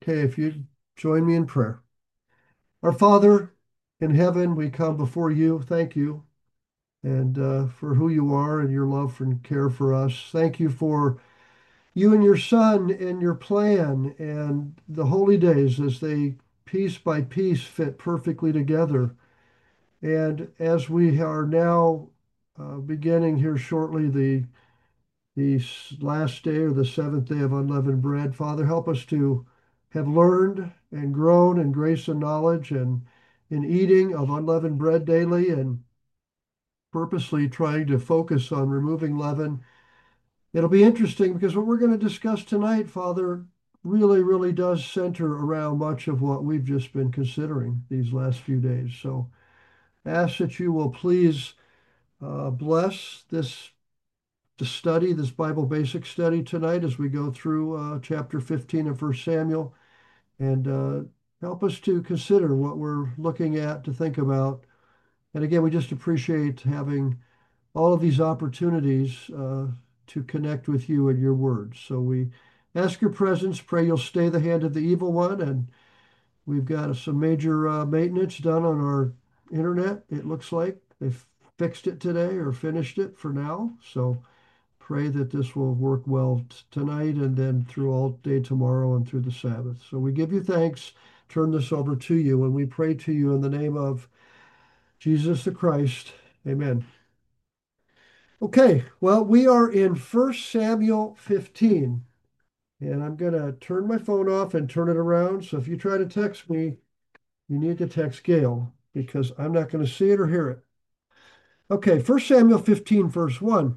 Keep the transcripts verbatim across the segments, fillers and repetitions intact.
Okay, if you join me in prayer. Our Father in heaven, we come before you. Thank you and uh, for who you are and your love and care for us. Thank you for you and your Son and your plan and the holy days as they piece by piece fit perfectly together. And as we are now uh, beginning here shortly the the last day or the seventh day of unleavened bread. Father, help us to have learned and grown in grace and knowledge and in eating of unleavened bread daily and purposely trying to focus on removing leaven. It'll be interesting because what we're going to discuss tonight, Father, really, really does center around much of what we've just been considering these last few days. So ask that you will please uh, bless this to study this Bible basic study tonight as we go through uh, chapter fifteen of First Samuel and uh, help us to consider what we're looking at, to think about. And again, we just appreciate having all of these opportunities uh, to connect with you and your words. So we ask your presence, pray you'll stay the hand of the evil one. And we've got some major uh, maintenance done on our internet. It looks like they've fixed it today or finished it for now. So pray that this will work well t- tonight and then through all day tomorrow and through the Sabbath. So we give you thanks, turn this over to you, and we pray to you in the name of Jesus the Christ. Amen. Okay, well, we are in First Samuel fifteen, and I'm going to turn my phone off and turn it around. So if you try to text me, you need to text Gail because I'm not going to see it or hear it. Okay, First Samuel fifteen, verse one.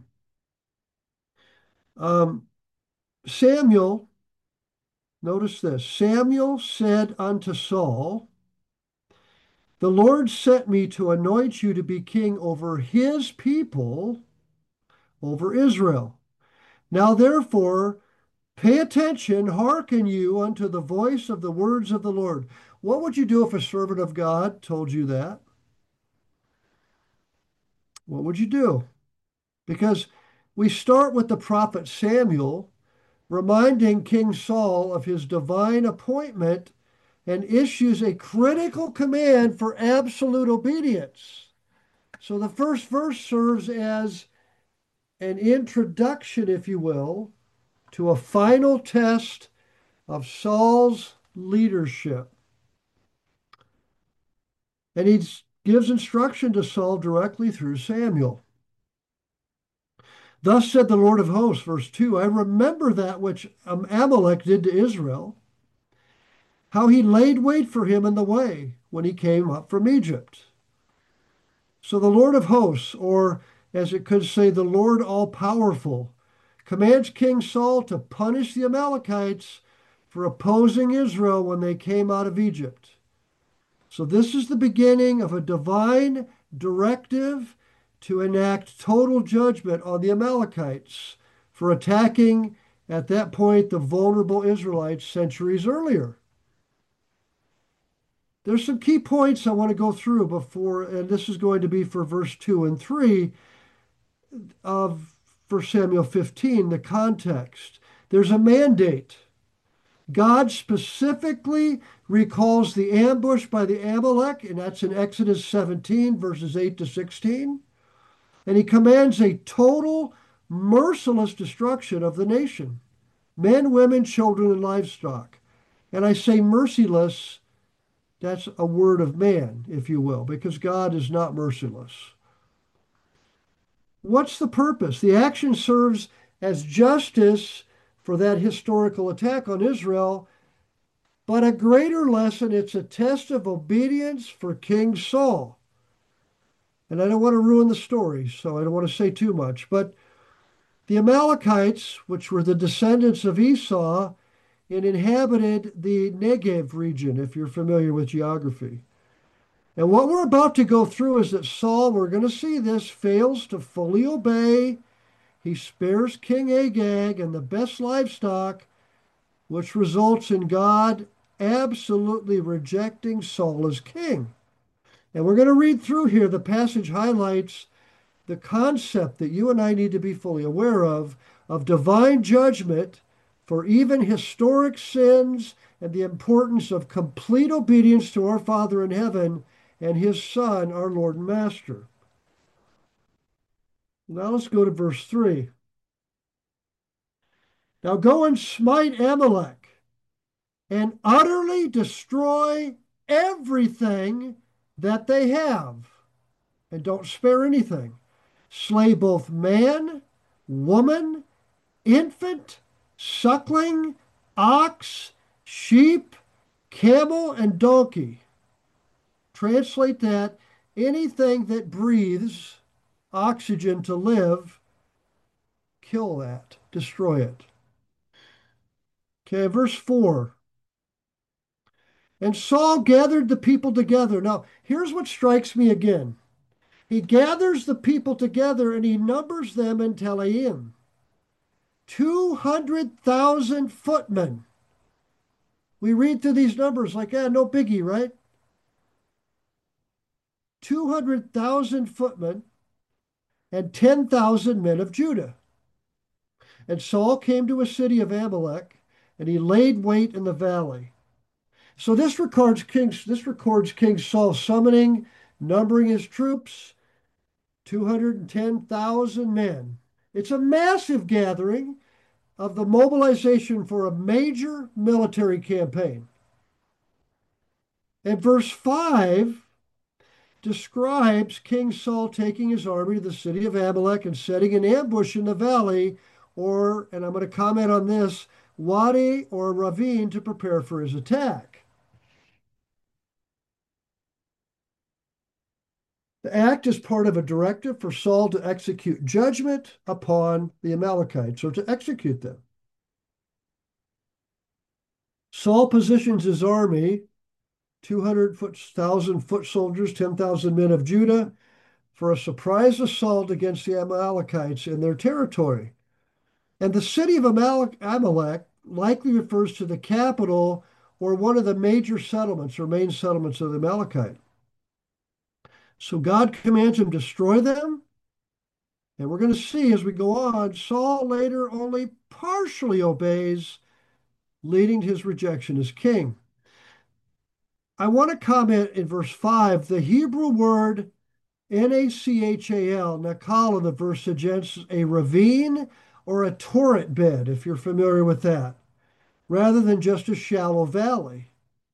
Um, Samuel Notice this. Samuel said unto Saul, the Lord sent me to anoint you to be king over his people, over Israel. Now therefore, pay attention, hearken you unto the voice of the words of the Lord. What would you do if a servant of God told you that? What would you do? Because we start with the prophet Samuel reminding King Saul of his divine appointment and issues a critical command for absolute obedience. So the first verse serves as an introduction, if you will, to a final test of Saul's leadership. And he gives instruction to Saul directly through Samuel. Thus said the Lord of hosts, verse two, I remember that which Amalek did to Israel, how he laid wait for him in the way when he came up from Egypt. So the Lord of hosts, or as it could say, the Lord all-powerful, commands King Saul to punish the Amalekites for opposing Israel when they came out of Egypt. So this is the beginning of a divine directive to enact total judgment on the Amalekites for attacking, at that point, the vulnerable Israelites centuries earlier. There's some key points I want to go through before, and this is going to be for verse two and three of First Samuel fifteen, the context. There's a mandate. God specifically recalls the ambush by the Amalek, and that's in Exodus seventeen, verses eight to sixteen. And he commands a total, merciless destruction of the nation men, women, children, and livestock. And I say merciless, that's a word of man, if you will, because God is not merciless. What's the purpose? The action serves as justice for that historical attack on Israel, but a greater lesson, it's a test of obedience for King Saul. And I don't want to ruin the story, so I don't want to say too much, but the Amalekites, which were the descendants of Esau, and inhabited the Negev region, if you're familiar with geography. And what we're about to go through is that Saul, we're going to see this, fails to fully obey. He spares King Agag and the best livestock, which results in God absolutely rejecting Saul as king. And we're going to read through here. The passage highlights the concept that you and I need to be fully aware of, of divine judgment for even historic sins and the importance of complete obedience to our Father in heaven and his Son, our Lord and Master. Now let's go to verse three. Now go and smite Amalek and utterly destroy everything that they have, and don't spare anything. Slay both man, woman, infant, suckling, ox, sheep, camel, and donkey. Translate that: anything that breathes oxygen to live, kill that, destroy it. Okay, verse four. And Saul gathered the people together. Now, here's what strikes me again. He gathers the people together and he numbers them in Telaim. two hundred thousand footmen. We read through these numbers like, ah, no biggie, right? two hundred thousand footmen and ten thousand men of Judah. And Saul came to a city of Amalek, and he laid wait in the valley. So this records King, this records King Saul summoning, numbering his troops, two hundred ten thousand men. It's a massive gathering of the mobilization for a major military campaign. And verse five describes King Saul taking his army to the city of Amalek and setting an ambush in the valley, or, and I'm going to comment on this, wadi or ravine, to prepare for his attack. The act is part of a directive for Saul to execute judgment upon the Amalekites, or to execute them. Saul positions his army, two hundred thousand foot soldiers, ten thousand men of Judah, for a surprise assault against the Amalekites in their territory. And the city of Amalek, Amalek likely refers to the capital or one of the major settlements or main settlements of the Amalekite. So God commands him to destroy them. And we're going to see as we go on, Saul later only partially obeys, leading to his rejection as king. I want to comment in verse five, the Hebrew word N A C H A L, Nachal, in the verse suggests a ravine or a torrent bed, if you're familiar with that, rather than just a shallow valley.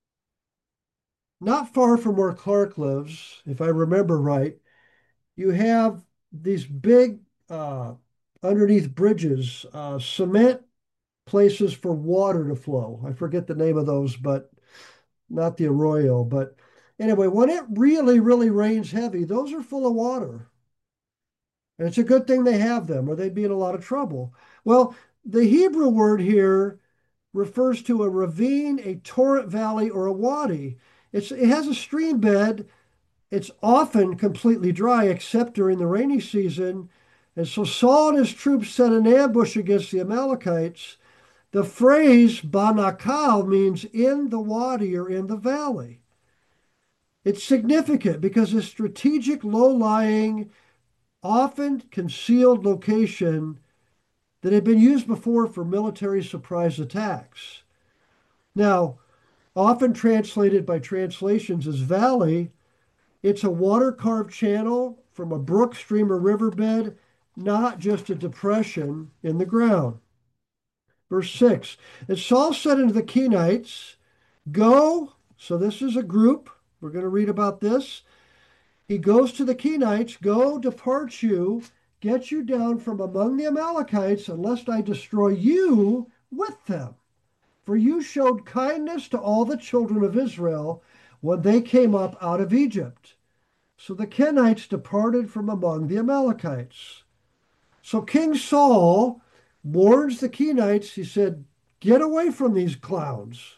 Not far from where Clark lives, if I remember right, you have these big, uh, underneath bridges, uh, cement places for water to flow. I forget the name of those, but not the arroyo. But anyway, when it really, really rains heavy, those are full of water. And it's a good thing they have them, or they'd be in a lot of trouble. Well, the Hebrew word here refers to a ravine, a torrent valley, or a wadi. It's, it has a stream bed. It's often completely dry, except during the rainy season. And so Saul and his troops set an ambush against the Amalekites. The phrase Banakal means in the wadi or in the valley. It's significant because a strategic, low-lying, often concealed location that had been used before for military surprise attacks. Now, often translated by translations as valley, it's a water-carved channel from a brook, stream, or riverbed, not just a depression in the ground. Verse six, and Saul said unto the Kenites, go, so this is a group, we're going to read about this. He goes to the Kenites, go, depart you, get you down from among the Amalekites, unless I destroy you with them. For you showed kindness to all the children of Israel when they came up out of Egypt. So the Kenites departed from among the Amalekites. So King Saul warns the Kenites, he said, get away from these clowns.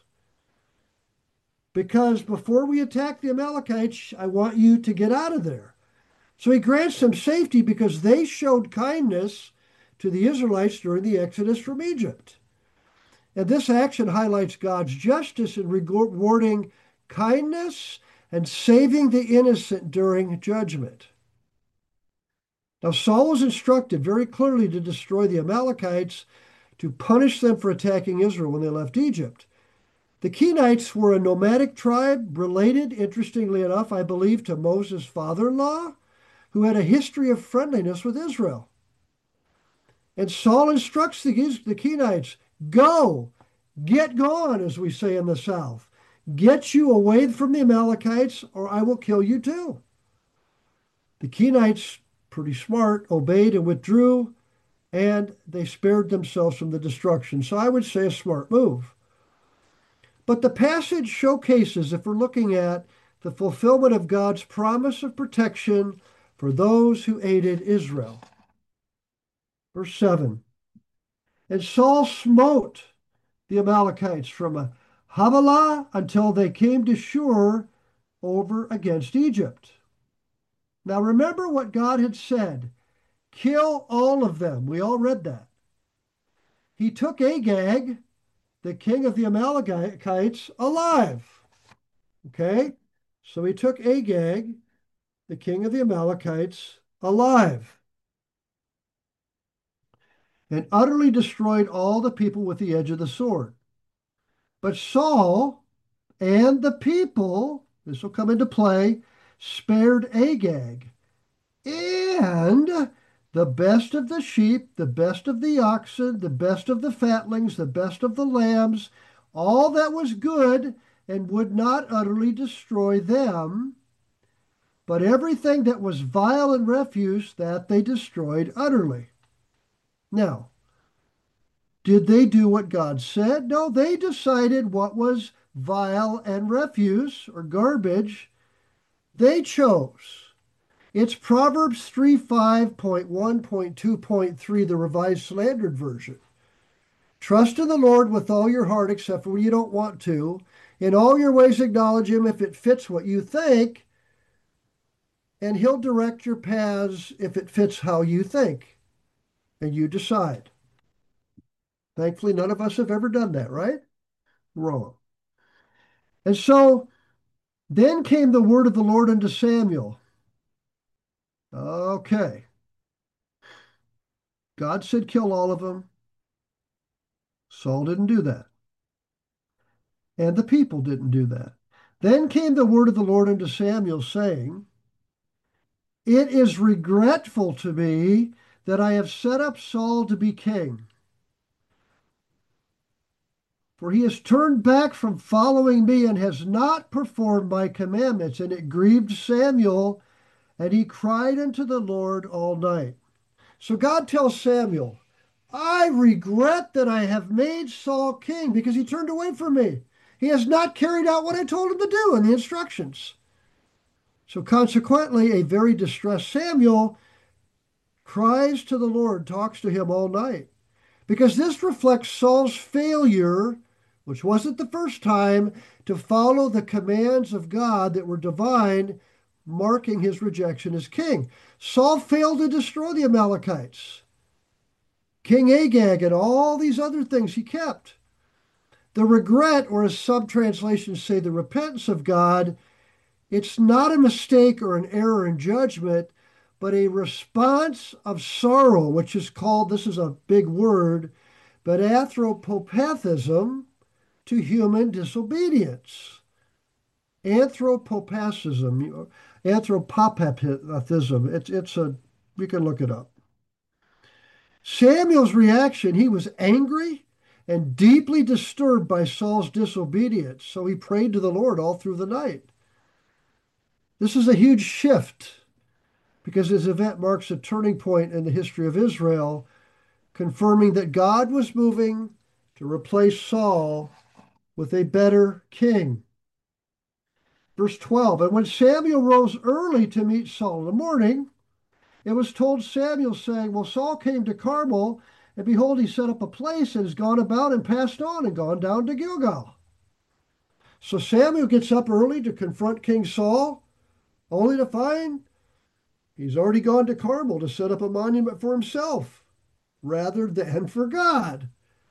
Because before we attack the Amalekites, I want you to get out of there. So he grants them safety because they showed kindness to the Israelites during the Exodus from Egypt. And this action highlights God's justice in rewarding kindness and saving the innocent during judgment. Now, Saul was instructed very clearly to destroy the Amalekites, to punish them for attacking Israel when they left Egypt. The Kenites were a nomadic tribe related, interestingly enough, I believe, to Moses' father-in-law, who had a history of friendliness with Israel. And Saul instructs the, the Kenites, go, get gone, as we say in the South. Get you away from the Amalekites, or I will kill you too. The Kenites, pretty smart, obeyed and withdrew, and they spared themselves from the destruction. So I would say a smart move. But the passage showcases, if we're looking at the fulfillment of God's promise of protection for those who aided Israel. Verse seven. And Saul smote the Amalekites from Havilah until they came to Shur over against Egypt. Now remember what God had said. Kill all of them. We all read that. He took Agag, the king of the Amalekites, alive. Okay? So he took Agag, the king of the Amalekites, alive, and utterly destroyed all the people with the edge of the sword. But Saul and the people, this will come into play, spared Agag, and the best of the sheep, the best of the oxen, the best of the fatlings, the best of the lambs, all that was good, and would not utterly destroy them. But everything that was vile and refuse, that they destroyed utterly. Now, did they do what God said? No, they decided what was vile and refuse or garbage. They chose. It's Proverbs three five point one point two point three, the Revised Standard Version. Trust in the Lord with all your heart, except for when you don't want to. In all your ways acknowledge him if it fits what you think, and he'll direct your paths if it fits how you think, and you decide. Thankfully, none of us have ever done that, right? Wrong. And so then came the word of the Lord unto Samuel. Okay. God said kill all of them. Saul didn't do that. And the people didn't do that. Then came the word of the Lord unto Samuel, saying, it is regretful to me that I have set up Saul to be king. For he has turned back from following me and has not performed my commandments. And it grieved Samuel, and he cried unto the Lord all night. So God tells Samuel, I regret that I have made Saul king because he turned away from me. He has not carried out what I told him to do in the instructions. So consequently, a very distressed Samuel cries to the Lord, talks to him all night. Because this reflects Saul's failure, which wasn't the first time, to follow the commands of God that were divine, marking his rejection as king. Saul failed to destroy the Amalekites. King Agag and all these other things he kept. The regret, or as some translations say, the repentance of God, it's not a mistake or an error in judgment, but a response of sorrow, which is called, this is a big word, but anthropopathism to human disobedience. Anthropopathism, anthropopathism, it's, it's a, we can look it up. Samuel's reaction, he was angry and deeply disturbed by Saul's disobedience, so he prayed to the Lord all through the night. This is a huge shift because this event marks a turning point in the history of Israel, confirming that God was moving to replace Saul with a better king. Verse twelve, and when Samuel rose early to meet Saul in the morning, it was told Samuel, saying, well, Saul came to Carmel, and behold, he set up a place and has gone about and passed on and gone down to Gilgal. So Samuel gets up early to confront King Saul, only to find he's already gone to Carmel to set up a monument for himself rather than for God.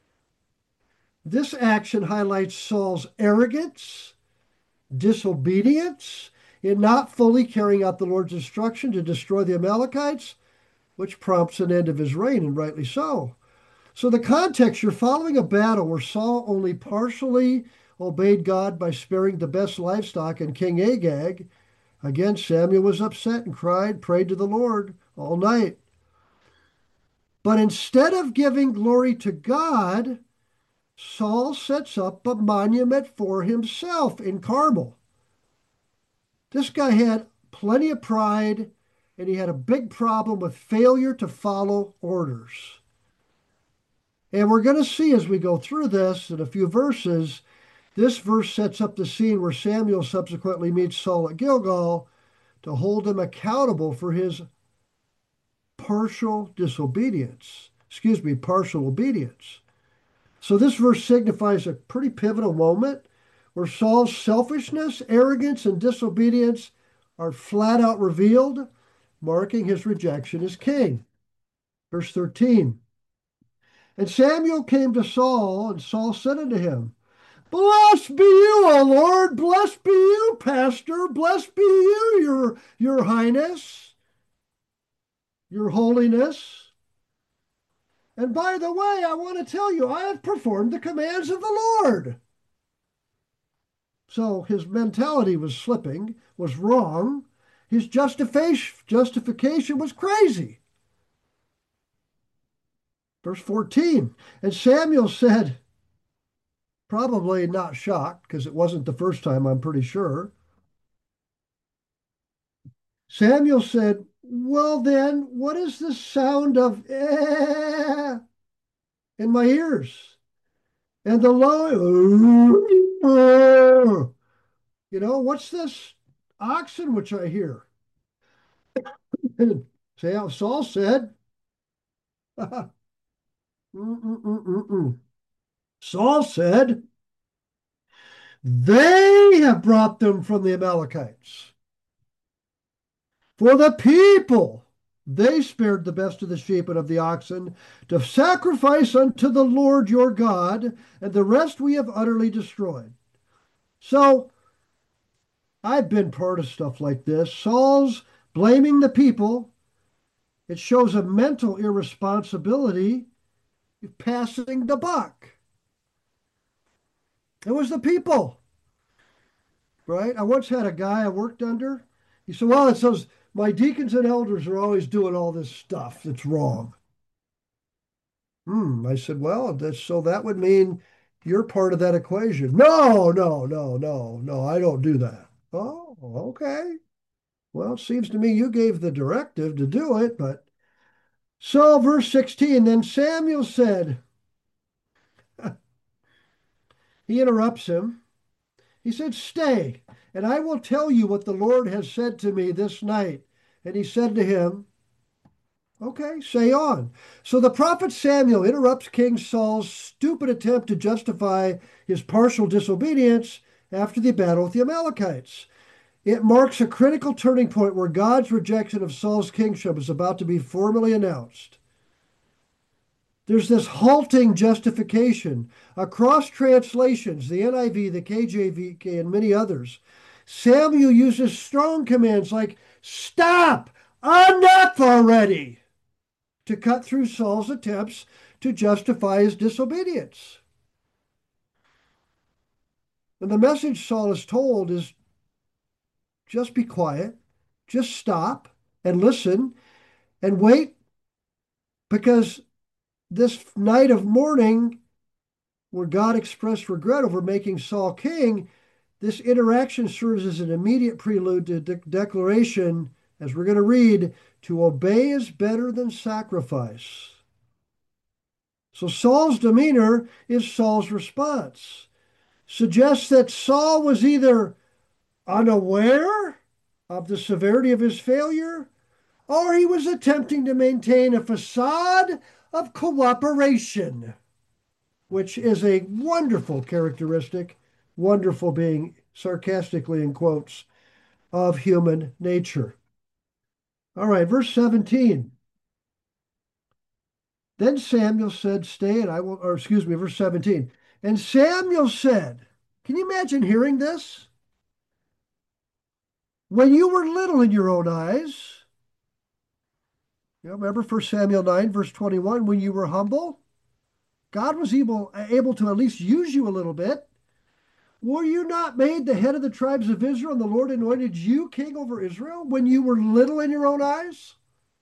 This action highlights Saul's arrogance, disobedience, in not fully carrying out the Lord's instruction to destroy the Amalekites, which prompts an end of his reign, and rightly so. So the context, you're following a battle where Saul only partially obeyed God by sparing the best livestock and King Agag. Again, Samuel was upset and cried, prayed to the Lord all night. But instead of giving glory to God, Saul sets up a monument for himself in Carmel. This guy had plenty of pride and he had a big problem with failure to follow orders. And we're going to see as we go through this in a few verses, this verse sets up the scene where Samuel subsequently meets Saul at Gilgal to hold him accountable for his partial disobedience. Excuse me, partial obedience. So this verse signifies a pretty pivotal moment where Saul's selfishness, arrogance, and disobedience are flat out revealed, marking his rejection as king. Verse thirteen. And Samuel came to Saul, and Saul said unto him, Blessed be you, O Lord, blessed be you, Pastor, blessed be you, your, your Highness, your Holiness. And by the way, I want to tell you, I have performed the commands of the Lord. So his mentality was slipping, was wrong. His justification, justification was crazy. Verse fourteen, and Samuel said, probably not shocked, because it wasn't the first time, I'm pretty sure. Samuel said, Well then, what is the sound of eh in my ears? And the low, you know, what's this oxen which I hear? And Saul said, Mm-mm-mm-mm-mm. Saul said, They have brought them from the Amalekites. For the people, they spared the best of the sheep and of the oxen to sacrifice unto the Lord your God, and the rest we have utterly destroyed. So I've been part of stuff like this. Saul's blaming the people. It shows a mental irresponsibility, passing the buck. It was the people, right? I once had a guy I worked under. He said, Well, it says my deacons and elders are always doing all this stuff that's wrong. Hmm. I said, Well, that's, so that would mean you're part of that equation. No, no, no, no, no, I don't do that. Oh, okay. Well, it seems to me you gave the directive to do it, but so verse sixteen, then Samuel said, he interrupts him. He said, Stay, and I will tell you what the Lord has said to me this night. And he said to him, Okay, say on. So the prophet Samuel interrupts King Saul's stupid attempt to justify his partial disobedience after the battle with the Amalekites. It marks a critical turning point where God's rejection of Saul's kingship is about to be formally announced. There's this halting justification. Across translations, the N I V, the K J V, and many others, Samuel uses strong commands like, Stop! Enough already! To cut through Saul's attempts to justify his disobedience. And the message Saul is told is just be quiet, just stop and listen and wait, because this night of mourning, where God expressed regret over making Saul king, this interaction serves as an immediate prelude to de- declaration, as we're going to read, to obey is better than sacrifice. So Saul's demeanor is Saul's response. Suggests that Saul was either unaware of the severity of his failure, or he was attempting to maintain a facade of cooperation, which is a wonderful characteristic, wonderful being sarcastically in quotes, of human nature. All right, verse seventeen. Then Samuel said, Stay, and I will, or excuse me, verse seventeen. And Samuel said, Can you imagine hearing this? When you were little in your own eyes, you know, remember First Samuel nine, verse twenty-one, when you were humble? God was able, able to at least use you a little bit. Were you not made the head of the tribes of Israel, and the Lord anointed you king over Israel when you were little in your own eyes?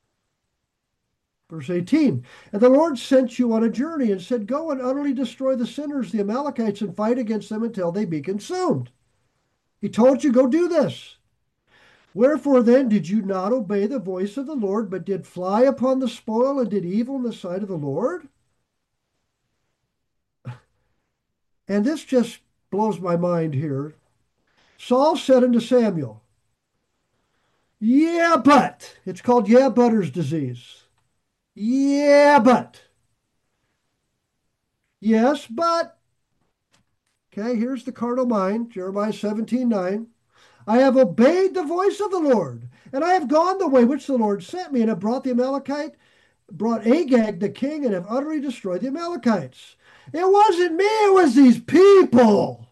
Verse eighteen, and the Lord sent you on a journey and said, go and utterly destroy the sinners, the Amalekites, and fight against them until they be consumed. He told you, go do this. Wherefore then did you not obey the voice of the Lord, but did fly upon the spoil and did evil in the sight of the Lord? And this just blows my mind here. Saul said unto Samuel, yeah, but, it's called yeah, butter's disease. Yeah, but. Yes, but. Okay, here's the carnal mind, Jeremiah seventeen nine. I have obeyed the voice of the Lord, and I have gone the way which the Lord sent me, and have brought the Amalekite, brought Agag the king, and have utterly destroyed the Amalekites. It wasn't me, it was these people.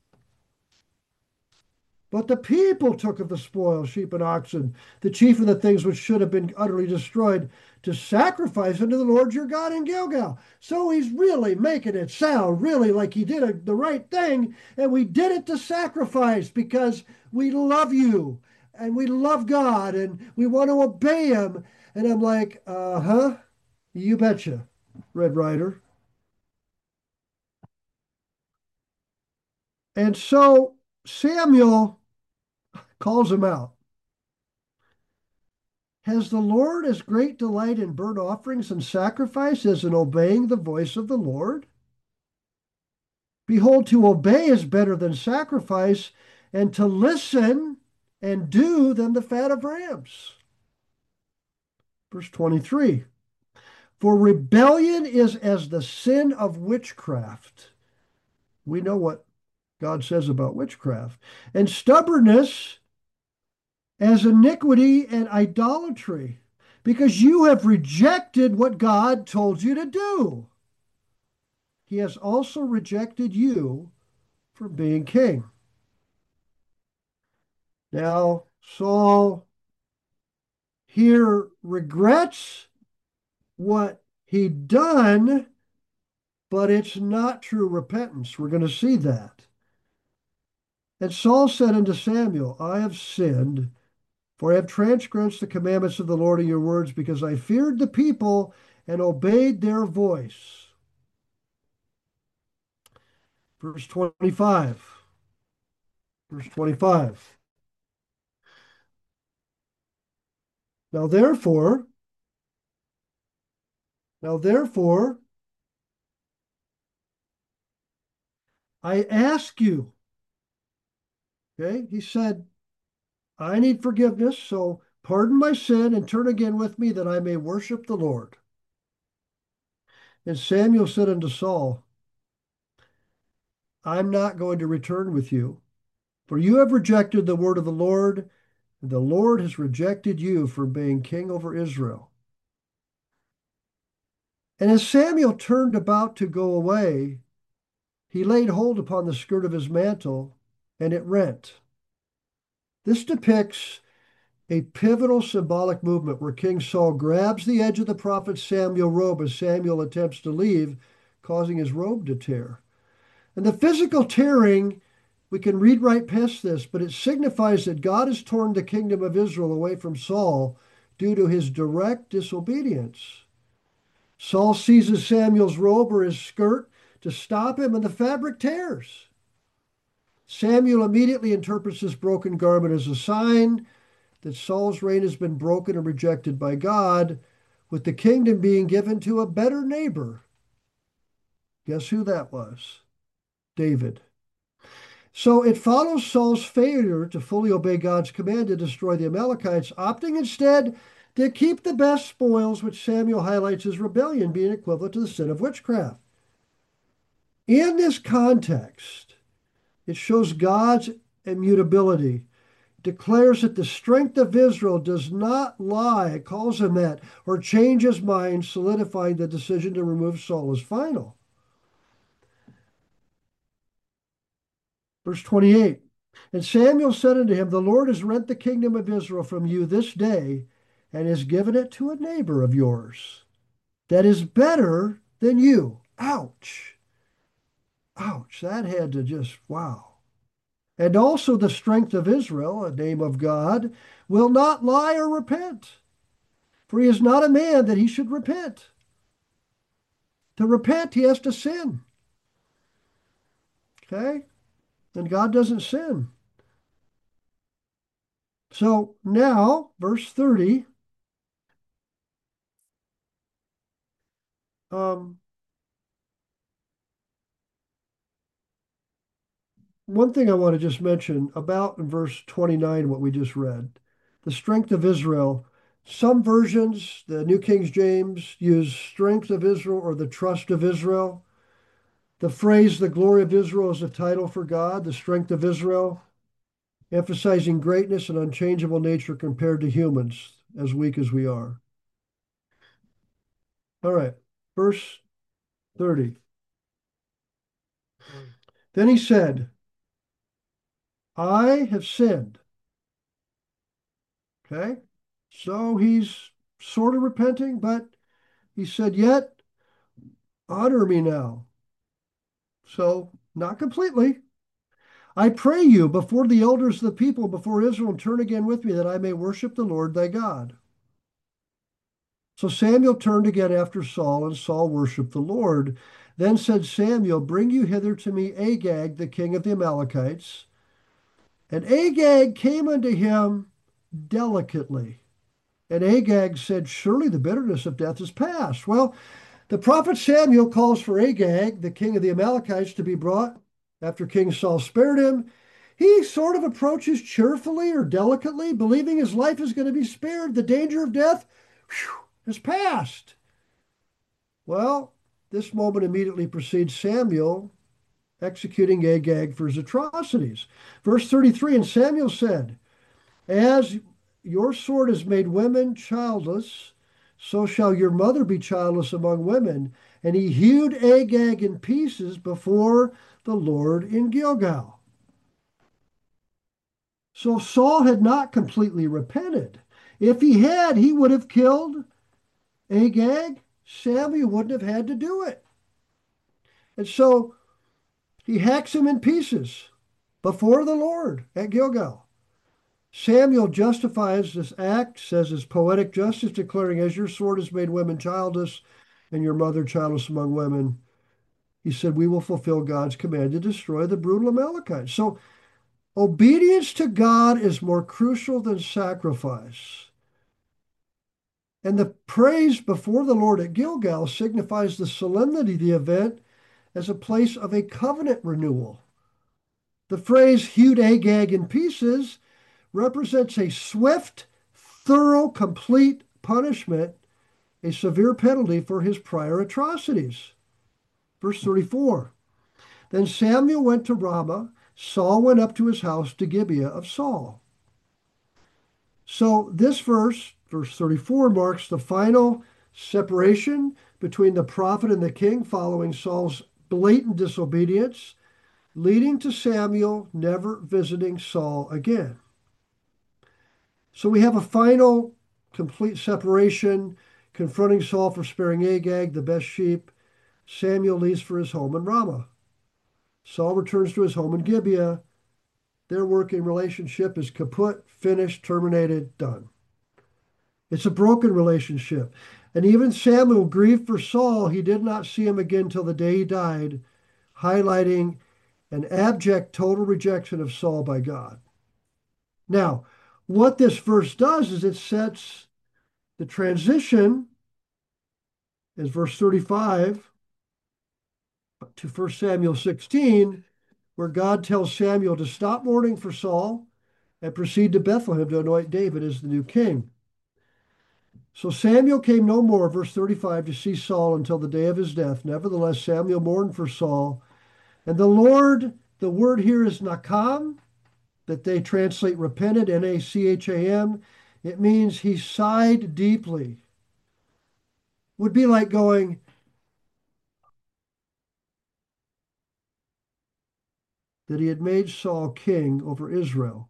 But the people took of the spoil, sheep and oxen, the chief of the things which should have been utterly destroyed, to sacrifice unto the Lord your God in Gilgal. So he's really making it sound really like he did a, the right thing, and we did it to sacrifice because we love you, and we love God, and we want to obey him. And I'm like, uh-huh, you betcha, Red Rider. And so Samuel calls him out. Has the Lord as great delight in burnt offerings and sacrifice as in obeying the voice of the Lord? Behold, to obey is better than sacrifice, and to listen and do than the fat of rams. Verse twenty-three, for rebellion is as the sin of witchcraft. We know what God says about witchcraft. And stubbornness as iniquity and idolatry, because you have rejected what God told you to do. He has also rejected you from being king. Now, Saul here regrets what he'd done, but it's not true repentance. We're going to see that. And Saul said unto Samuel, I have sinned, for I have transgressed the commandments of the Lord in your words, because I feared the people and obeyed their voice. Verse twenty-five. Verse twenty-five. Now therefore, now therefore, I ask you, okay, he said, I need forgiveness, so pardon my sin and turn again with me that I may worship the Lord. And Samuel said unto Saul, I'm not going to return with you, for you have rejected the word of the Lord, and the Lord has rejected you from being king over Israel. And as Samuel turned about to go away, he laid hold upon the skirt of his mantle, and it rent. This depicts a pivotal symbolic movement where King Saul grabs the edge of the prophet Samuel's robe as Samuel attempts to leave, causing his robe to tear. And the physical tearing, we can read right past this, but it signifies that God has torn the kingdom of Israel away from Saul due to his direct disobedience. Saul seizes Samuel's robe or his skirt to stop him, and the fabric tears. Samuel immediately interprets this broken garment as a sign that Saul's reign has been broken and rejected by God, with the kingdom being given to a better neighbor. Guess who that was? David. So it follows Saul's failure to fully obey God's command to destroy the Amalekites, opting instead to keep the best spoils, which Samuel highlights as rebellion being equivalent to the sin of witchcraft. In this context, it shows God's immutability, declares that the strength of Israel does not lie, it calls him that, or change his mind, solidifying the decision to remove Saul as final. Verse twenty-eight, and Samuel said unto him, the Lord has rent the kingdom of Israel from you this day, and has given it to a neighbor of yours that is better than you. Ouch. Ouch. That had to just, wow. And also the strength of Israel, a name of God, will not lie or repent. For he is not a man that he should repent. To repent, he has to sin. Okay? And God doesn't sin. So now, verse thirty, um, one thing I want to just mention about in verse twenty-nine, what we just read, the strength of Israel. Some versions, the New King James, use strength of Israel or the trust of Israel. The phrase, the glory of Israel, is a title for God, the strength of Israel, emphasizing greatness and unchangeable nature compared to humans, as weak as we are. All right, verse thirty. Then he said, I have sinned. Okay, so he's sort of repenting, but he said, yet honor me now. So, not completely. I pray you before the elders of the people, before Israel, and turn again with me that I may worship the Lord thy God. So Samuel turned again after Saul, and Saul worshiped the Lord. Then said Samuel, bring you hither to me Agag, the king of the Amalekites. And Agag came unto him delicately. And Agag said, surely the bitterness of death is past. Well, the prophet Samuel calls for Agag, the king of the Amalekites, to be brought after King Saul spared him. He sort of approaches cheerfully or delicately, believing his life is going to be spared. The danger of death, whew, has passed. Well, this moment immediately precedes Samuel executing Agag for his atrocities. Verse thirty-three, and Samuel said, as your sword has made women childless, so shall your mother be childless among women. And he hewed Agag in pieces before the Lord in Gilgal. So Saul had not completely repented. If he had, he would have killed Agag. Samuel wouldn't have had to do it. And so he hacks him in pieces before the Lord at Gilgal. Samuel justifies this act, says it's poetic justice, declaring, as your sword has made women childless and your mother childless among women, he said, we will fulfill God's command to destroy the brutal Amalekites. So obedience to God is more crucial than sacrifice. And the praise before the Lord at Gilgal signifies the solemnity of the event as a place of a covenant renewal. The phrase hewed Agag in pieces represents a swift, thorough, complete punishment, a severe penalty for his prior atrocities. Verse thirty-four, then Samuel went to Ramah. Saul went up to his house to Gibeah of Saul. So this verse, verse thirty-four, marks the final separation between the prophet and the king following Saul's blatant disobedience, leading to Samuel never visiting Saul again. So we have a final complete separation, confronting Saul for sparing Agag, the best sheep. Samuel leaves for his home in Ramah. Saul returns to his home in Gibeah. Their working relationship is kaput, finished, terminated, done. It's a broken relationship. And even Samuel grieved for Saul. He did not see him again till the day he died, highlighting an abject, total rejection of Saul by God. Now, what this verse does is it sets the transition, as verse thirty-five, to First Samuel sixteen, where God tells Samuel to stop mourning for Saul and proceed to Bethlehem to anoint David as the new king. So Samuel came no more, verse thirty-five, to see Saul until the day of his death. Nevertheless, Samuel mourned for Saul. And the Lord, the word here is nakam, that they translate repented, N A C H A M. It means he sighed deeply. Would be like going, that he had made Saul king over Israel.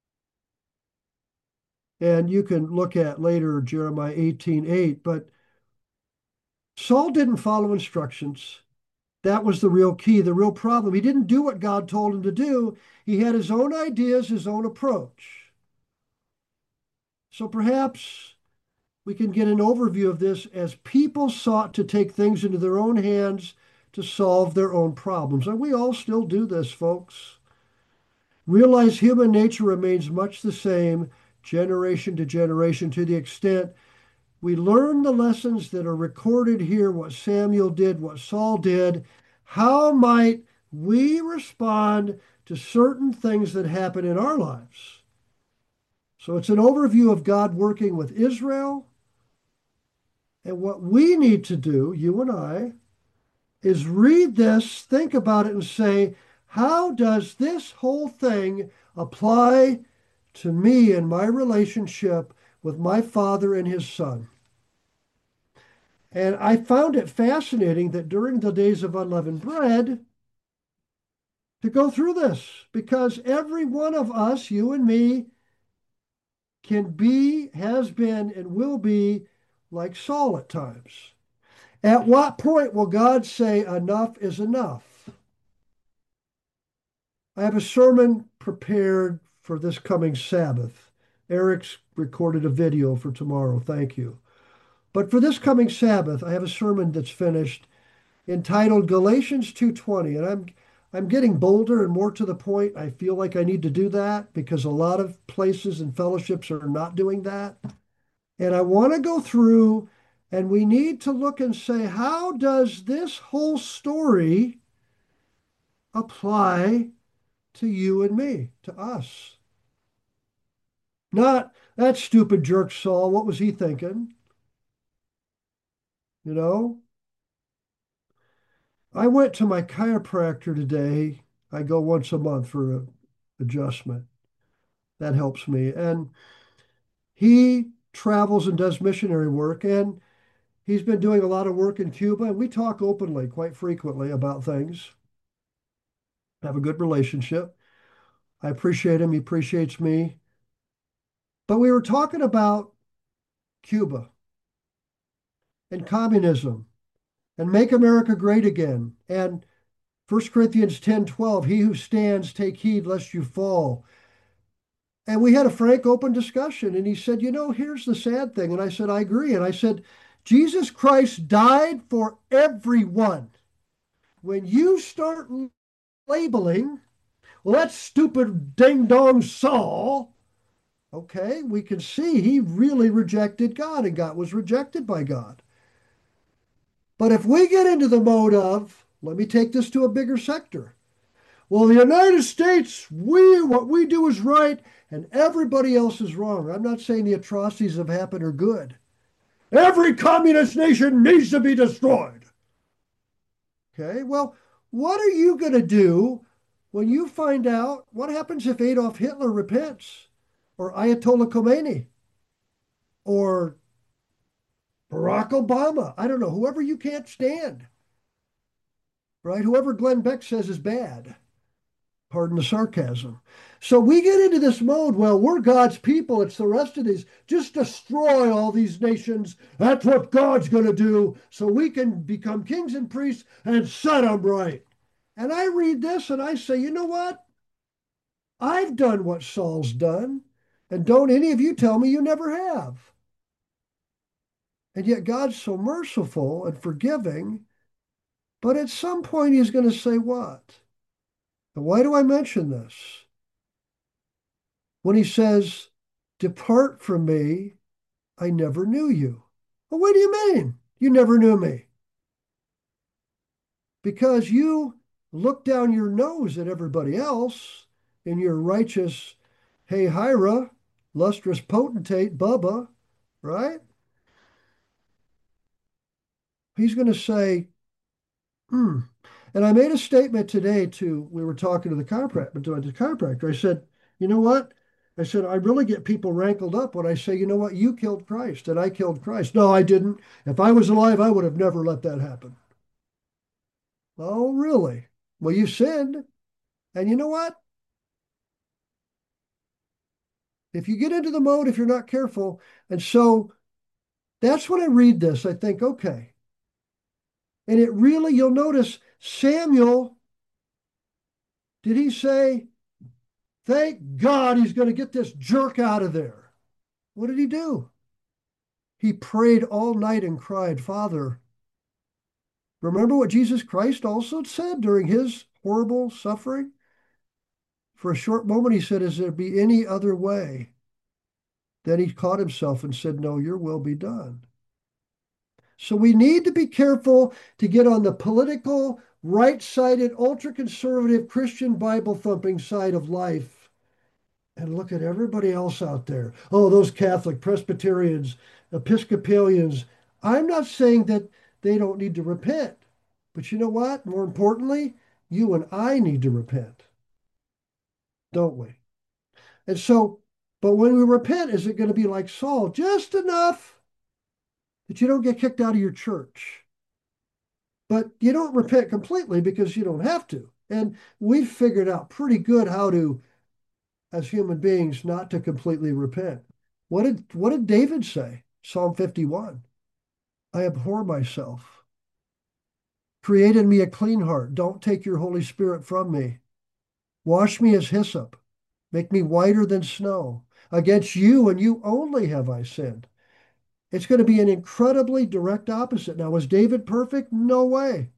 And you can look at later Jeremiah eighteen eight, but Saul didn't follow instructions. That was the real key, the real problem. He didn't do what God told him to do. He had his own ideas, his own approach. So perhaps we can get an overview of this as people sought to take things into their own hands to solve their own problems. And we all still do this, folks. Realize human nature remains much the same generation to generation to the extent we learn the lessons that are recorded here, what Samuel did, what Saul did. How might we respond to certain things that happen in our lives? So it's an overview of God working with Israel. And what we need to do, you and I, is read this, think about it, and say, how does this whole thing apply to me and my relationship with my Father and His Son? And I found it fascinating that during the days of unleavened bread, to go through this, because every one of us, you and me, can be, has been, and will be like Saul at times. At what point will God say enough is enough? I have a sermon prepared for this coming Sabbath. Eric's recorded a video for tomorrow. Thank you. But for this coming Sabbath, I have a sermon that's finished entitled Galatians two twenty, and I'm I'm getting bolder and more to the point. I feel like I need to do that because a lot of places and fellowships are not doing that. And I want to go through and we need to look and say, how does this whole story apply to you and me, to us? Not that stupid jerk Saul, what was he thinking? You know? I went to my chiropractor today. I go once a month for an adjustment. That helps me. And he travels and does missionary work, and he's been doing a lot of work in Cuba. And we talk openly quite frequently about things, have a good relationship. I appreciate him, he appreciates me. But we were talking about Cuba and communism and make America great again. And First Corinthians ten twelve, he who stands, take heed lest you fall. And we had a frank, open discussion. And he said, you know, here's the sad thing. And I said, I agree. And I said, Jesus Christ died for everyone. When you start labeling, well, that's stupid ding dong Saul, okay, we can see he really rejected God and God was rejected by God. But if we get into the mode of, let me take this to a bigger sector. Well, the United States, we what we do is right and everybody else is wrong. I'm not saying the atrocities that have happened are good. Every communist nation needs to be destroyed. Okay, well, what are you going to do when you find out what happens if Adolf Hitler repents or Ayatollah Khomeini or Barack Obama? I don't know, whoever you can't stand, right? Whoever Glenn Beck says is bad. Pardon the sarcasm. So we get into this mode, well, we're God's people. It's the rest of these. Just destroy all these nations. That's what God's going to do so we can become kings and priests and set them right. And I read this and I say, you know what? I've done what Saul's done. And don't any of you tell me you never have. And yet God's so merciful and forgiving. But at some point, he's going to say what? And why do I mention this? When he says, depart from me, I never knew you. Well, what do you mean? You never knew me? Because you look down your nose at everybody else in your righteous, hey, Hira, lustrous potentate, Bubba, right? He's going to say, hmm. And I made a statement today to, we were talking to the chiropractor, to the chiropractor. I said, you know what? I said, I really get people rankled up when I say, you know what, you killed Christ and I killed Christ. No, I didn't. If I was alive, I would have never let that happen. Oh, really? Well, you sinned. And you know what? If you get into the mode, if you're not careful, and so that's when I read this, I think, okay. And it really, you'll notice Samuel, did he say, thank God he's going to get this jerk out of there? What did he do? He prayed all night and cried, Father, remember what Jesus Christ also said during his horrible suffering? For a short moment, he said, is there be any other way? Then he caught himself and said, no, your will be done. So we need to be careful to get on the political, right-sided, ultra-conservative Christian Bible thumping side of life and look at everybody else out there. Oh, those Catholic, Presbyterians, Episcopalians. I'm not saying that they don't need to repent. But you know what? More importantly, you and I need to repent, don't we? And so, but when we repent, is it going to be like Saul, just enough that you don't get kicked out of your church? But you don't repent completely because you don't have to. And we've figured out pretty good how to, as human beings, not to completely repent. What did what did David say? Psalm fifty-one. I abhor myself. Create in me a clean heart. Don't take your Holy Spirit from me. Wash me as hyssop. Make me whiter than snow. Against you and you only have I sinned. It's going to be an incredibly direct opposite. Now, was David perfect? No way.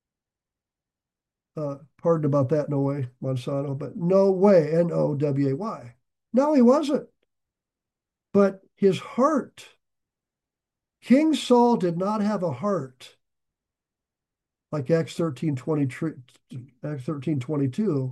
Uh, pardon about that, no way, Monsanto, but no way, N O W A Y. No, he wasn't. But his heart, King Saul did not have a heart like Acts thirteen twenty, Acts thirteen twenty-two,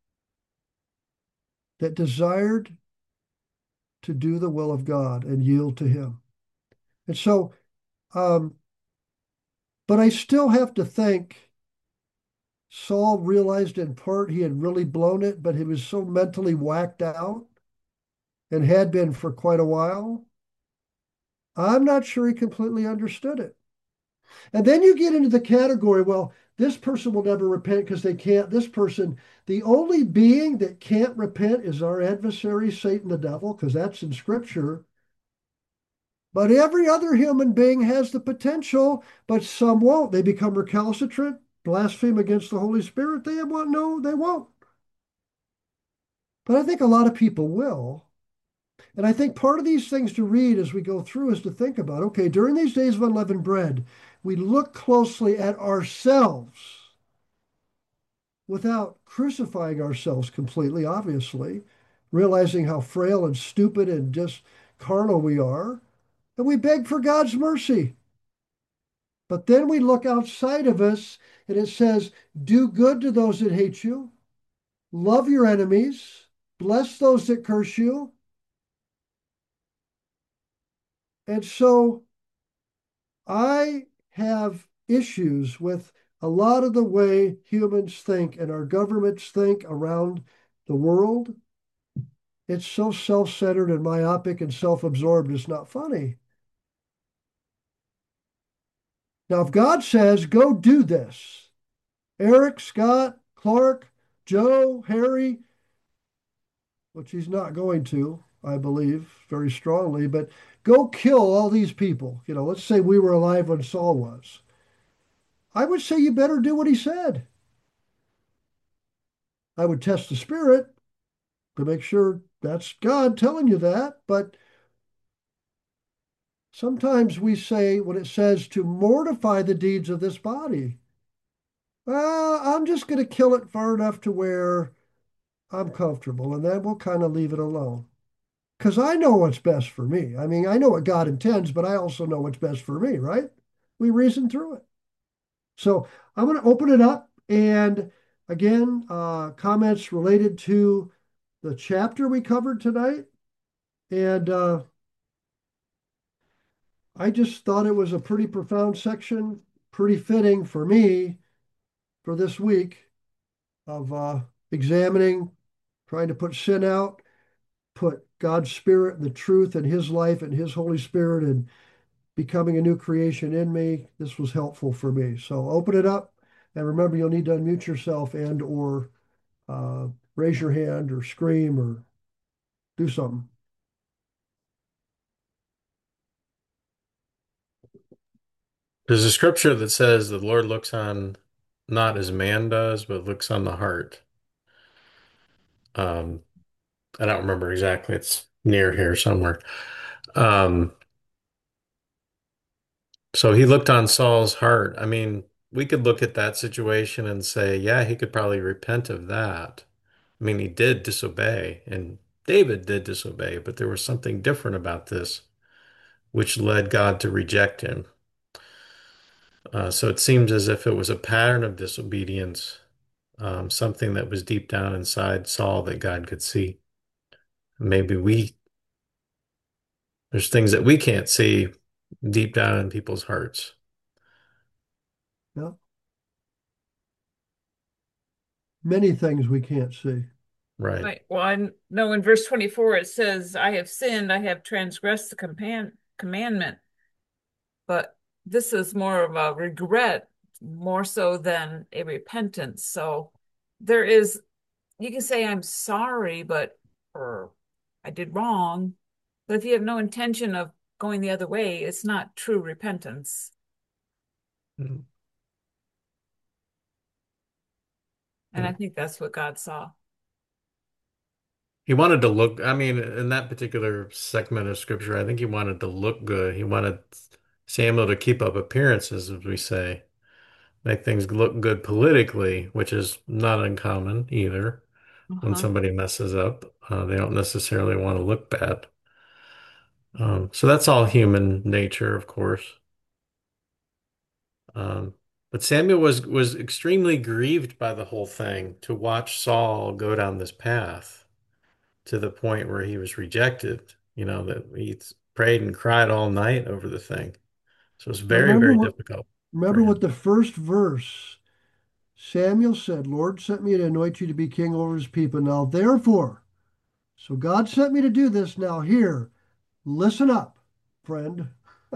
that desired to do the will of God and yield to him. And so, um, but I still have to think Saul realized in part he had really blown it, but he was so mentally whacked out and had been for quite a while. I'm not sure he completely understood it. And then you get into the category, well, this person will never repent because they can't. This person, the only being that can't repent is our adversary, Satan the devil, because that's in Scripture. But every other human being has the potential, but some won't. They become recalcitrant, blaspheme against the Holy Spirit. They won't. No, they won't. But I think a lot of people will. And I think part of these things to read as we go through is to think about, okay, during these days of unleavened bread, we look closely at ourselves without crucifying ourselves completely, obviously, realizing how frail and stupid and just carnal we are. And we beg for God's mercy. But then we look outside of us and it says, do good to those that hate you, love your enemies, bless those that curse you. And so I have issues with a lot of the way humans think and our governments think around the world. It's so self-centered and myopic and self-absorbed, it's not funny. Now, if God says, go do this, Eric, Scott, Clark, Joe, Harry, which he's not going to, I believe, very strongly, but go kill all these people. You know, let's say we were alive when Saul was. I would say you better do what he said. I would test the spirit to make sure that's God telling you that. But sometimes we say when it says to mortify the deeds of this body, well, I'm just going to kill it far enough to where I'm comfortable, and then we'll kind of leave it alone. Because I know what's best for me. I mean, I know what God intends, but I also know what's best for me, right? We reason through it. So I'm going to open it up. And again, uh, comments related to the chapter we covered tonight. And uh, I just thought it was a pretty profound section, pretty fitting for me for this week of uh, examining, trying to put sin out, put God's Spirit and the truth and His life and His Holy Spirit and becoming a new creation in me. This was helpful for me. So open it up, and remember, you'll need to unmute yourself and or uh, raise your hand or scream or do something. There's a scripture that says the Lord looks on not as man does, but looks on the heart. Um, I don't remember exactly. It's near here somewhere. Um, so he looked on Saul's heart. I mean, we could look at that situation and say, yeah, he could probably repent of that. I mean, he did disobey, and David did disobey, but there was something different about this, which led God to reject him. Uh, so it seems as if it was a pattern of disobedience, um, something that was deep down inside Saul that God could see. Maybe we, there's things that we can't see deep down in people's hearts. Yeah. Many things we can't see. Right. Right. Well, I know in verse twenty-four it says, I have sinned, I have transgressed the command commandment, but this is more of a regret, more so than a repentance. So there is, you can say, I'm sorry, but, or I did wrong. But if you have no intention of going the other way, it's not true repentance. Mm. And I think that's what God saw. He wanted to look, I mean, in that particular segment of scripture, I think he wanted to look good. He wanted Samuel to keep up appearances, as we say, make things look good politically, which is not uncommon either. When Uh-huh. somebody messes up, uh, they don't necessarily want to look bad. Um, so that's all human nature, of course. Um, but Samuel was was extremely grieved by the whole thing to watch Saul go down this path to the point where he was rejected. You know, that he prayed and cried all night over the thing. So it's very, Remember very what difficult for remember what him. the first verse Samuel said, Lord sent me to anoint you to be king over his people. Now therefore, so God sent me to do this. Now here, listen up, friend.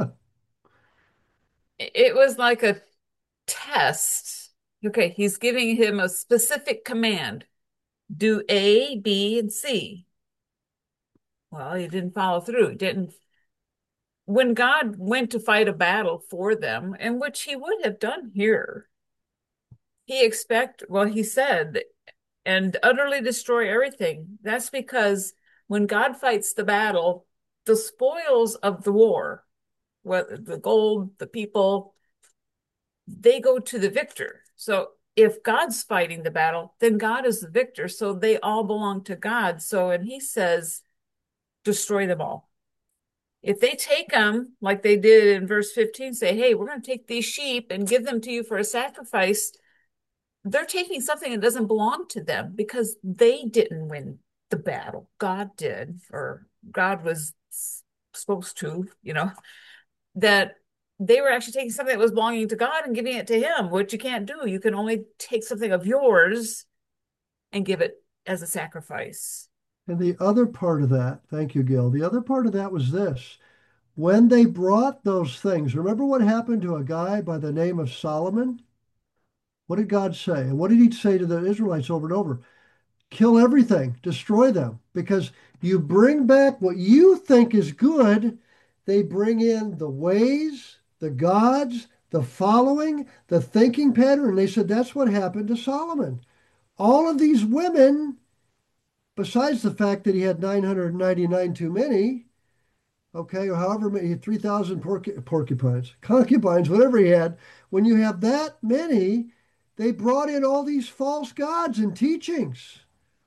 It was like a test. Okay, he's giving him a specific command. Do A, B, and C. Well, he didn't follow through. He didn't. When God went to fight a battle for them, and which he would have done here, he expect, well, he said, and utterly destroy everything. That's because when God fights the battle, the spoils of the war, whether the gold, the people, they go to the victor. So if God's fighting the battle, then God is the victor. So they all belong to God. So, and he says, destroy them all. If they take them, like they did in verse fifteen, say, hey, we're going to take these sheep and give them to you for a sacrifice, they're taking something that doesn't belong to them because they didn't win the battle. God did, or God was supposed to, you know, that they were actually taking something that was belonging to God and giving it to Him, which you can't do. You can only take something of yours and give it as a sacrifice. And the other part of that, thank you, Gil. The other part of that was this. When they brought those things, remember what happened to a guy by the name of Solomon? What did God say? And what did he say to the Israelites over and over? Kill everything, destroy them, because you bring back what you think is good. They bring in the ways, the gods, the following, the thinking pattern. And they said that's what happened to Solomon. All of these women, besides the fact that he had nine hundred ninety-nine too many, okay, or however many, three thousand porcu- porcupines, concubines, whatever he had, when you have that many, they brought in all these false gods and teachings.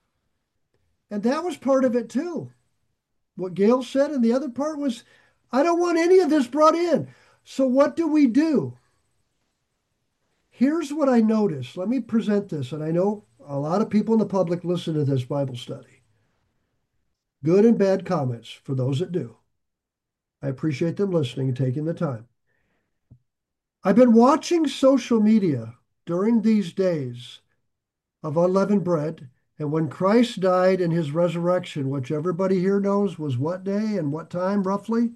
And that was part of it too. What Gail said, and the other part was, I don't want any of this brought in. So what do we do? Here's what I noticed. Let me present this, and I know a lot of people in the public listen to this Bible study. Good and bad comments for those that do. I appreciate them listening and taking the time. I've been watching social media during these days of unleavened bread, and when Christ died and his resurrection, which everybody here knows was what day and what time roughly?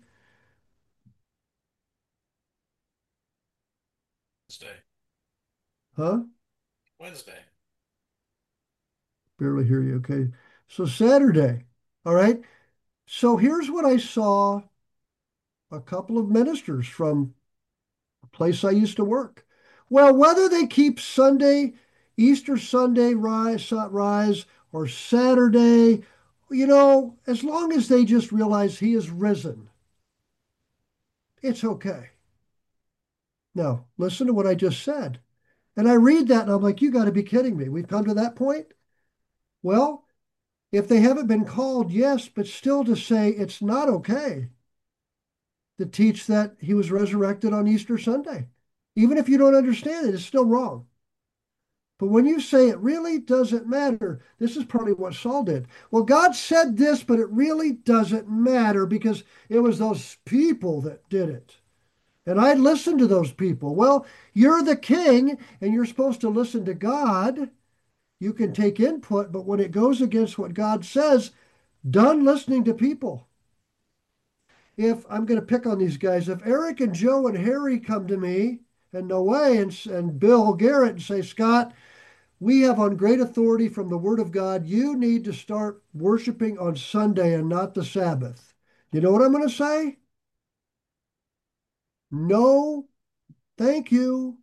Wednesday. Huh? Wednesday. Barely hear you. Okay. So Saturday. All right. So here's what I saw a couple of ministers from a place I used to work. Well, whether they keep Sunday, Easter Sunday rise, sunrise, or Saturday, you know, as long as they just realize he is risen, it's okay. Now, listen to what I just said. And I read that and I'm like, you got to be kidding me. We've come to that point? Well, if they haven't been called, yes, but still to say it's not okay to teach that he was resurrected on Easter Sunday. Even if you don't understand it, it's still wrong. But when you say it really doesn't matter, this is probably what Saul did. Well, God said this, but it really doesn't matter because it was those people that did it. And I listened to those people. Well, you're the king and you're supposed to listen to God. You can take input, but when it goes against what God says, done listening to people. If I'm going to pick on these guys, if Eric and Joe and Harry come to me and Noe and, and Bill Garrett and say, Scott, we have on great authority from the Word of God, you need to start worshiping on Sunday and not the Sabbath. You know what I'm going to say? No, thank you.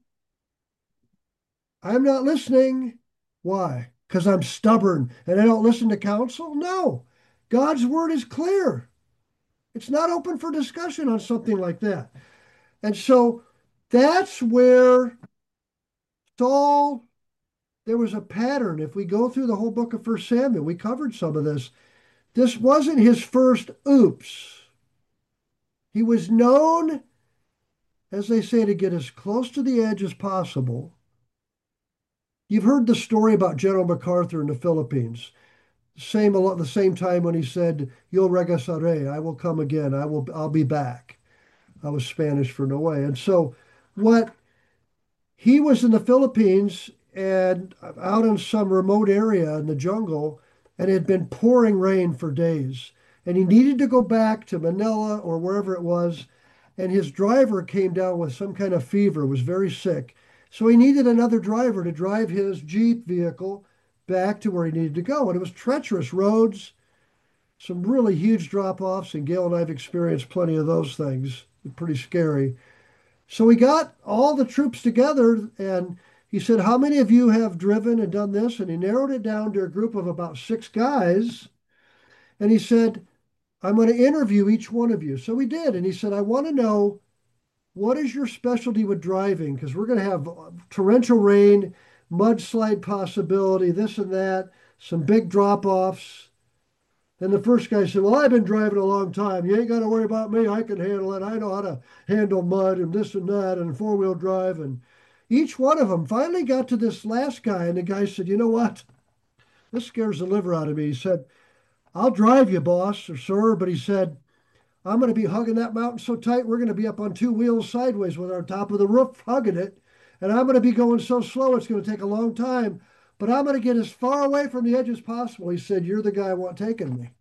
I'm not listening. Why? Because I'm stubborn and I don't listen to counsel? No. God's Word is clear. It's not open for discussion on something like that. And so that's where Saul, there was a pattern. If we go through the whole book of First Samuel, we covered some of this. This wasn't his first oops. He was known, as they say, to get as close to the edge as possible. You've heard the story about General MacArthur in the Philippines. Same a lot the same time when he said, "Yo regresaré," I will come again. I will. I'll be back. I was Spanish for no way. And so, what he was in the Philippines and out in some remote area in the jungle, and it had been pouring rain for days. And he needed to go back to Manila or wherever it was. And his driver came down with some kind of fever, was very sick. So he needed another driver to drive his Jeep vehicle back to where he needed to go. And it was treacherous roads, some really huge drop offs. And Gail and I have experienced plenty of those things. Pretty scary. So we got all the troops together and he said, how many of you have driven and done this? And he narrowed it down to a group of about six guys. And he said, I'm going to interview each one of you. So we did. And he said, I want to know what is your specialty with driving? Because we're going to have torrential rain, mudslide possibility, this and that, some big drop offs. And the first guy said, well, I've been driving a long time. You ain't got to worry about me. I can handle it. I know how to handle mud and this and that and four wheel drive. And each one of them finally got to this last guy. And the guy said, you know what? This scares the liver out of me. He said, I'll drive you, boss or sir. But he said, I'm going to be hugging that mountain so tight, we're going to be up on two wheels sideways with our top of the roof hugging it. And I'm going to be going so slow, it's going to take a long time. But I'm going to get as far away from the edge as possible. He said, you're the guy I want taking me.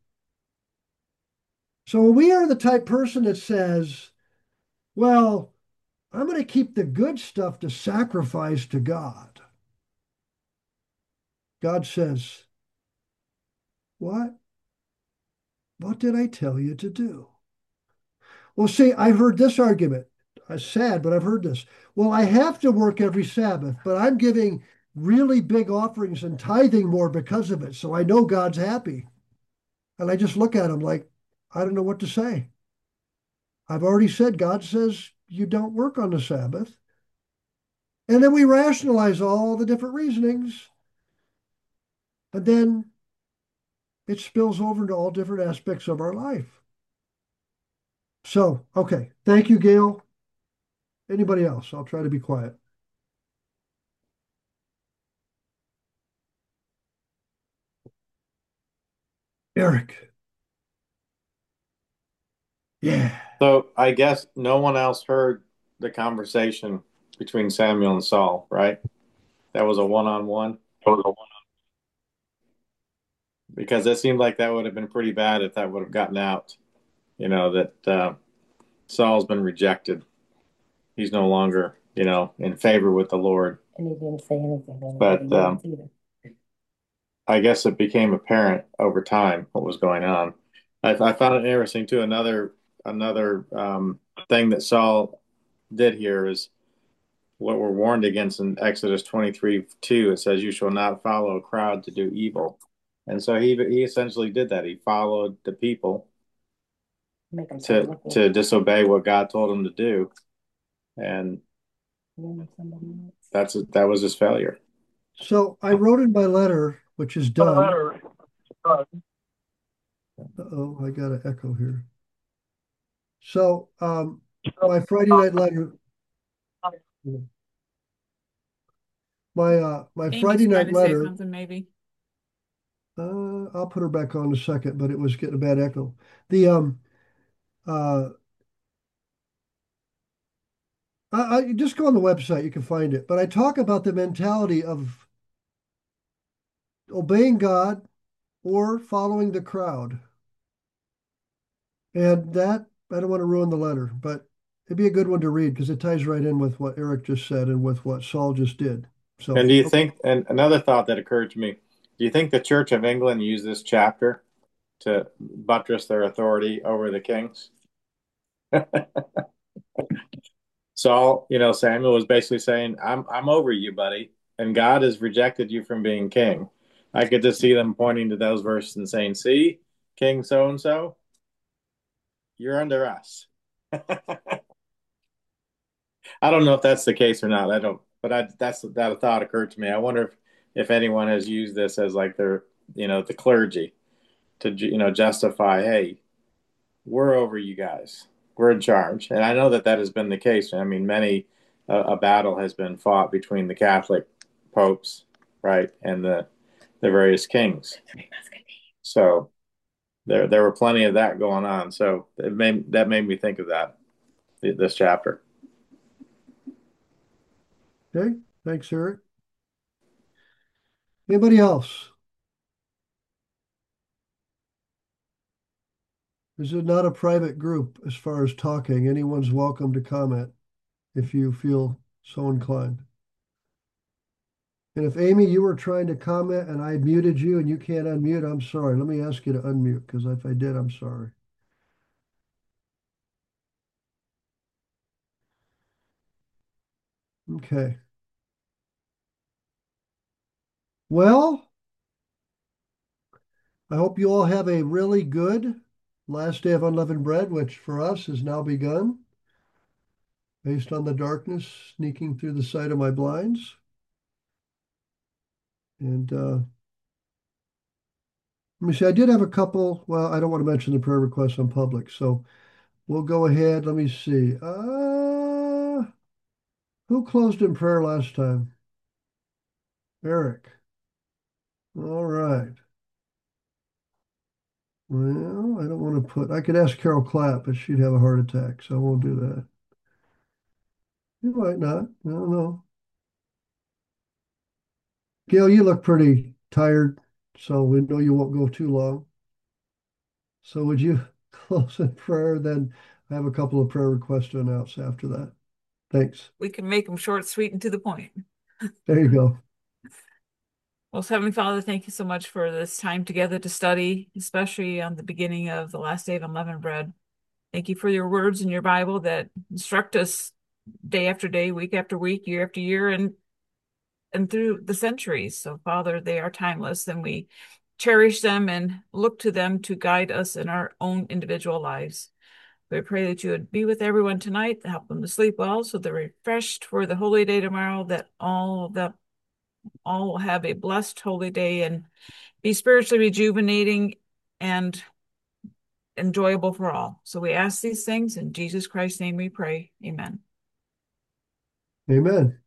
So we are the type person that says, well, I'm going to keep the good stuff to sacrifice to God. God says, what? What did I tell you to do? Well, see, I've heard this argument. It's sad, but I've heard this. Well, I have to work every Sabbath, but I'm giving really big offerings and tithing more because of it. So I know God's happy. And I just look at him like, I don't know what to say. I've already said God says you don't work on the Sabbath. And then we rationalize all the different reasonings. And then it spills over into all different aspects of our life. So, okay. Thank you, Gail. Anybody else? I'll try to be quiet. Eric. Yeah. So I guess no one else heard the conversation between Samuel and Saul, right? That was a one-on-one. Because it seemed like that would have been pretty bad if that would have gotten out. You know, that uh, Saul's been rejected. He's no longer, you know, in favor with the Lord. And he didn't say anything. But um, I guess it became apparent over time what was going on. I, I found it interesting too. Another another um, thing that Saul did here is what we're warned against in Exodus twenty-three two. It says, "You shall not follow a crowd to do evil." And so he he essentially did that. He followed the people to to disobey what God told him to do, and that's that was his failure. So I wrote in my letter, which is done. Uh-oh, I got an echo here. So um, my Friday night letter, my uh, my Amy's Friday trying night to say letter. something, maybe. Uh, I'll put her back on in a second, but it was getting a bad echo. The um, uh, I, I just go on the website, you can find it. But I talk about the mentality of obeying God or following the crowd, and that I don't want to ruin the letter, but it'd be a good one to read because it ties right in with what Eric just said and with what Saul just did. And So, do you think, and another thought that occurred to me, do you think the Church of England used this chapter to buttress their authority over the kings? Saul, you know, Samuel was basically saying, I'm I'm over you, buddy, and God has rejected you from being king. I could just see them pointing to those verses and saying, see, King so and so, you're under us. I don't know if that's the case or not. I don't, but I that's that thought occurred to me. I wonder if if anyone has used this as like their, you know, the clergy to, you know, justify, hey, we're over you guys. We're in charge. And I know that that has been the case. I mean, many uh, a battle has been fought between the Catholic popes, right, and the the various kings. So there there were plenty of that going on. So it made that made me think of that this chapter. okay, thanks, Eric. Anybody else? This is not a private group as far as talking. Anyone's welcome to comment if you feel so inclined. And if Amy, you were trying to comment and I muted you and you can't unmute, I'm sorry. Let me ask you to unmute because if I did, I'm sorry. Okay. Well, I hope you all have a really good last day of unleavened bread, which for us has now begun, based on the darkness sneaking through the side of my blinds. And uh, let me see, I did have a couple. Well, I don't want to mention the prayer requests on public, so we'll go ahead. Let me see. Uh, who closed in prayer last time? Eric. All right. Well, I don't want to put, I could ask Carol Clapp, but she'd have a heart attack, so I won't do that. You might not. I don't know. Gail, you look pretty tired, so we know you won't go too long. So would you close in prayer? Then I have a couple of prayer requests to announce after that. Thanks. We can make them short, sweet, and to the point. There you go. Well, Heavenly Father, thank you so much for this time together to study, especially on the beginning of the last day of unleavened bread. Thank you for your words in your Bible that instruct us day after day, week after week, year after year, and and through the centuries. So, Father, they are timeless, and we cherish them and look to them to guide us in our own individual lives. We pray that you would be with everyone tonight, help them to sleep well, so they're refreshed for the holy day tomorrow, that all of them all will have a blessed holy day and be spiritually rejuvenating and enjoyable for all. So we ask these things in Jesus Christ's name we pray. Amen. Amen.